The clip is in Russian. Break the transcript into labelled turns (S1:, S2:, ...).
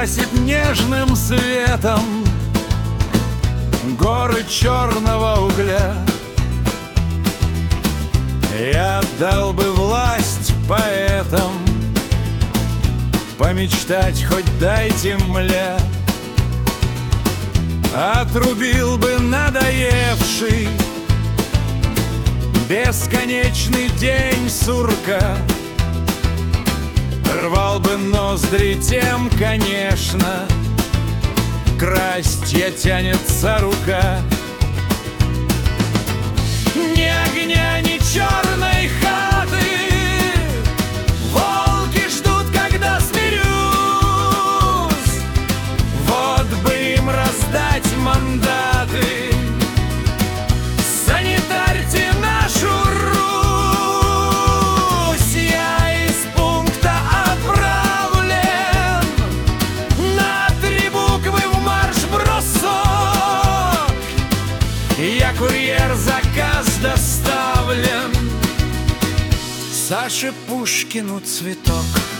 S1: красит нежным светом горы черного угля. Я дал бы власть поэтам помечтать, хоть дай земля. Отрубил бы надоевший бесконечный день сурка. Рвал бы ноздри тем, конечно, красть тянется рука. Ни огня, ни черной хаты, волки ждут, когда смирюсь. Вот бы им раздать мандаты, санитарьте нашу Русь. Я из пункта отправлен на 3 буквы в марш-бросок. Я курьер, заказ доставлен, Саше Пушкину цветок.